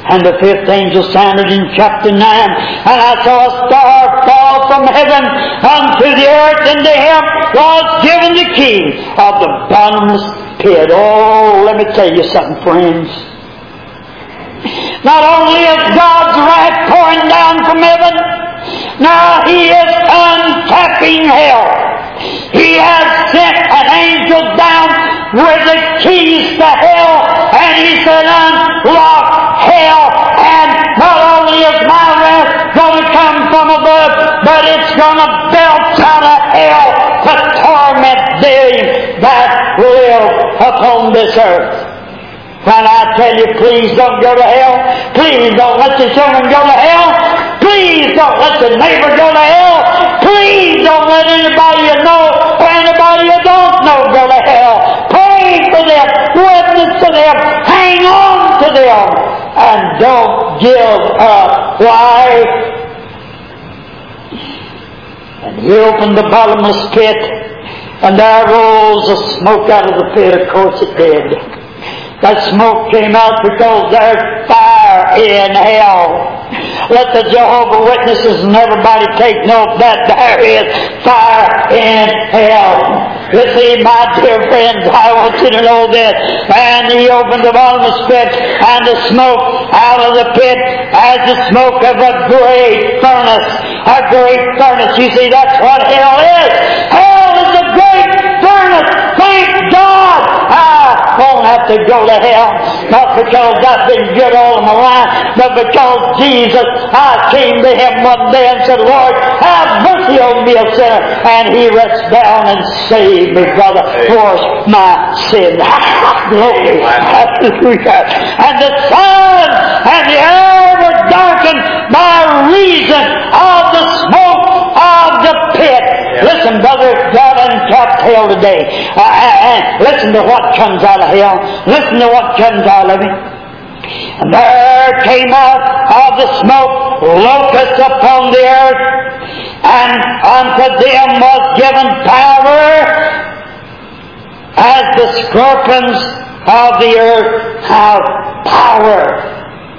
And the fifth angel sounded in chapter 9, and I saw a star fall from heaven unto the earth, and to him was given the key of the bottomless pit. Oh, let me tell you something, friends. Not only is God's wrath pouring down from heaven, now He is untapping hell. He has sent an angel down with the keys to hell, and He said, unlock hell, and not only is my wrath going to come from above, but it's going to belch out of hell to torment them that live upon this earth. When I tell you, please don't go to hell. Please don't let your children go to hell. Please don't let your neighbor go to hell. Please don't let anybody you know or anybody you don't know go to hell. Pray for them. Witness to them. Hang on to them. And don't give up. Why? And He opened the bottomless pit, and there rose the smoke out of the pit. Of course it did. That smoke came out because there's fire in hell. Let the Jehovah's Witnesses and everybody take note that there is fire in hell. You see, my dear friends, I want you to know this. And He opened the bottomless pit, and the smoke out of the pit as the smoke of a great furnace. A great furnace. You see, that's what hell is. Hell is a great furnace. Thank God I won't have to go to hell. Not because I've been good all of my life, but because Jesus, I came to Him one day and said, Lord, have mercy on me, a sinner. And He reached down and saved me, brother, for my sin. Glory. Hallelujah. And the sun and the air were darkened by reason of the smoke of the pit. Listen, brother, God untapped hell today. And listen to what comes out of hell. Listen to what comes out of it. And there came out of the smoke locusts upon the earth, and unto them was given power as the scorpions of the earth have power.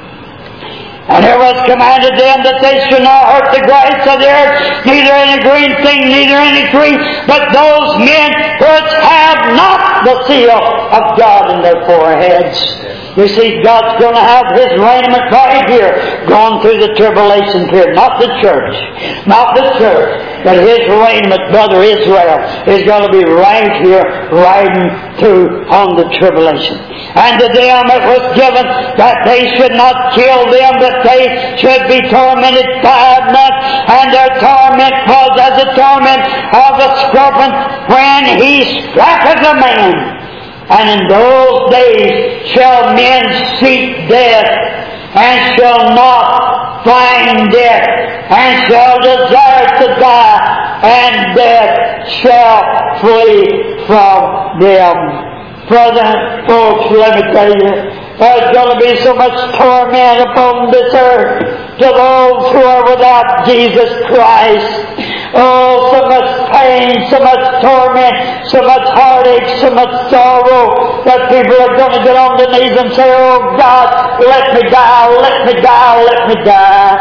And it was commanded them that they should not hurt the grass of the earth, neither any green thing, neither any tree, but those men which have not the seal of God in their foreheads. You see, God's going to have His raiment right here, going through the tribulation period. Not the church. Not the church. But His raiment, brother Israel, is going to be right here, riding through on the tribulation. And to them it was given that they should not kill them, but they should be tormented 5 months. And their torment was as the torment of a scorpion when he striketh a man. And in those days shall men seek death, and shall not find death, and shall desire to die, and death shall flee from them. Brother, folks, let me tell you, there's going to be so much torment upon this earth to those who are without Jesus Christ. Oh, so much pain, so much torment, so much heartache, so much sorrow that people are going to get on their knees and say, oh God, let me die, let me die, let me die.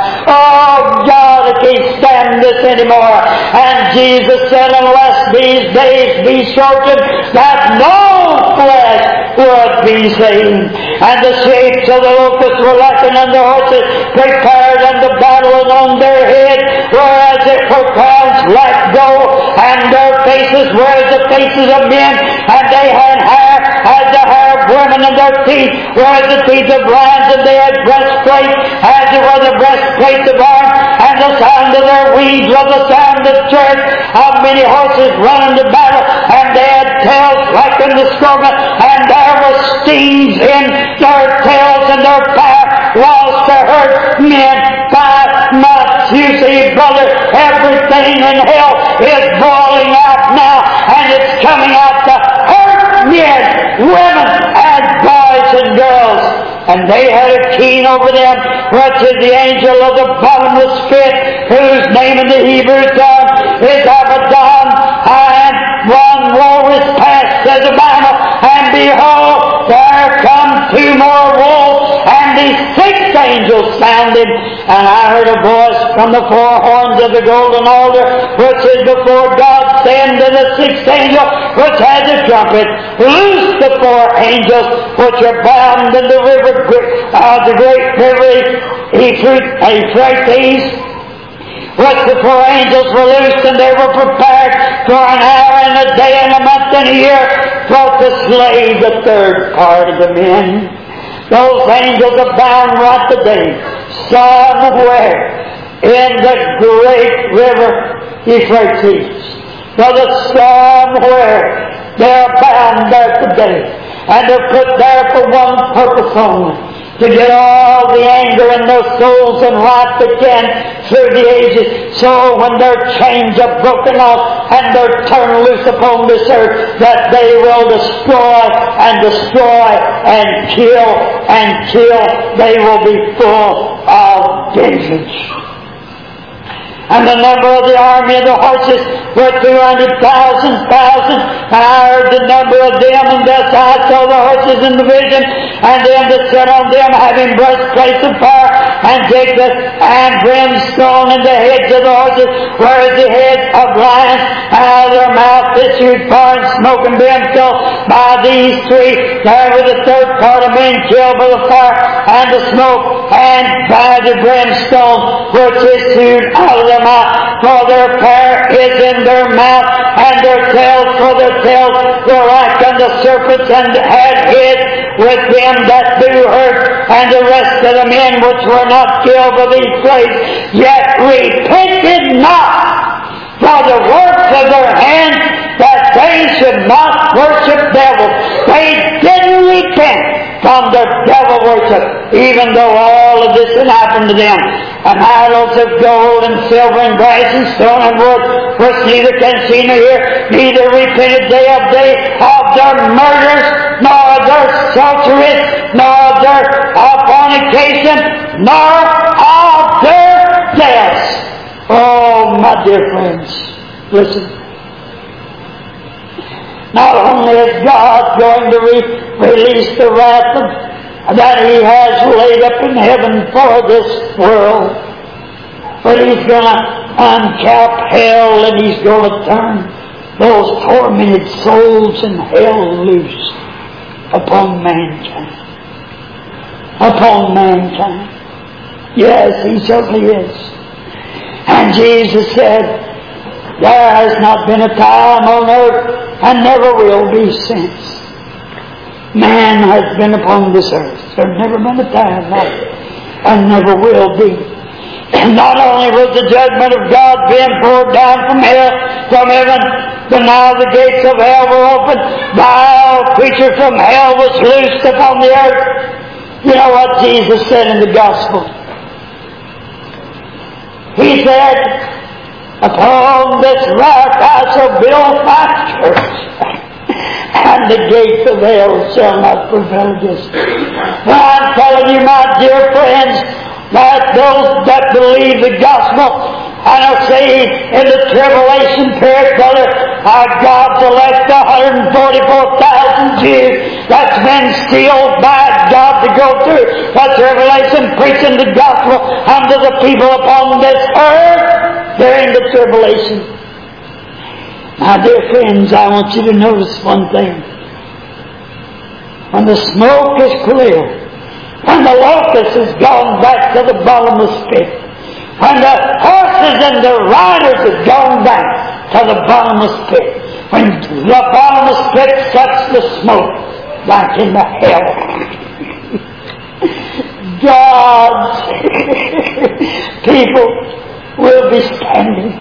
Oh God, I can't stand this anymore. And Jesus said, unless these days be shortened, that no flesh would be saved. And the shapes of the locusts were likened unto horses prepared unto battle, and on their heads were as it were crowns like gold, and their faces were as the faces of men, and they had hair as the hair of women, and their teeth were as the teeth of lions, and they had breastplates as it were the breastplates of iron, and the sound of their weeds was the sound of church of many horses running to battle, and they had tails like unto scorpions, and there were stings in their tails, and their power was to hurt men 5 months. You see, brother, everything in hell is boiling out now, and it's coming out to hurt men, women, and boys and girls. And they had a king over them, which is the angel of the bottomless pit, whose name in the Hebrew tongue is Abaddon. And one woe is past, says the Bible, and behold, there come 2 more woes, and the 6th angels sounded, and I heard a voice from the four horns of the golden altar, which is before God, saying to the sixth angel, which has a trumpet, loose the four angels which are bound in the river, the great river Euphrates. Which the four angels were loosed, and they were prepared for an hour and a day and a month and a year for to slay the third part of the men. Those angels are bound right today, somewhere in the great river Euphrates. Brother, somewhere they're bound there today. And they're put there for one purpose only, to get all the anger in their souls and wrath they can through the ages. So when their chains are broken off and they're turned loose upon this earth, that they will destroy and kill. They will be full of vengeance. And the number of the army of the horses were 200,000. And I heard the number of them, and thus I saw the horses in the vision, and them that sat on them having breastplates of fire, and Jacob and brimstone in the heads of the horses, whereas the heads of lions, and out of their mouth issued fire and smoke and brimstone. By these three there was the third part of men killed by the fire and the smoke, and by the brimstone which issued out of their mouth. For their hair is in their mouth, and their tails, for their tails were like unto serpents, and had hid with them that do hurt, and the rest of the men which were not killed by these plagues, yet repented not for the works of their hands, that they should not worship devils. They didn't repent from their devil worship, even though all of this had happened to them. And idols of gold and silver and brass and stone and wood, which neither can see nor hear, neither repented they of their murders, nor of their sorceries, nor of their fornication, nor of their deaths. Oh, my dear friends, listen. Not only is God going to release the wrath that He has laid up in heaven for this world, but He's going to uncap hell, and He's going to turn those tormented souls in hell loose upon mankind. Upon mankind. Yes, He certainly is. And Jesus said, there has not been a time on earth, and never will be since man has been upon this earth. There's never been a time like it, and never will be. And not only was the judgment of God being poured down from heaven, but now the gates of hell were opened. Vile creature from hell was loosed upon the earth. You know what Jesus said in the gospel? He said, upon this rock I shall build my church, and the gates of hell shall not prevail against it. Well, I'm telling you, my dear friends, that those that believe the gospel and are saved in the tribulation period, brother, God's elect 144,000 Jews that's been sealed by God to go through the tribulation, preaching the gospel unto the people upon this earth during the tribulation. My dear friends, I want you to notice one thing. When the smoke is clear, when the locust has gone back to the bottomless pit, when the horses and the riders have gone back to the bottomless pit, when the bottomless pit sucks the smoke back into hell, God's people will be standing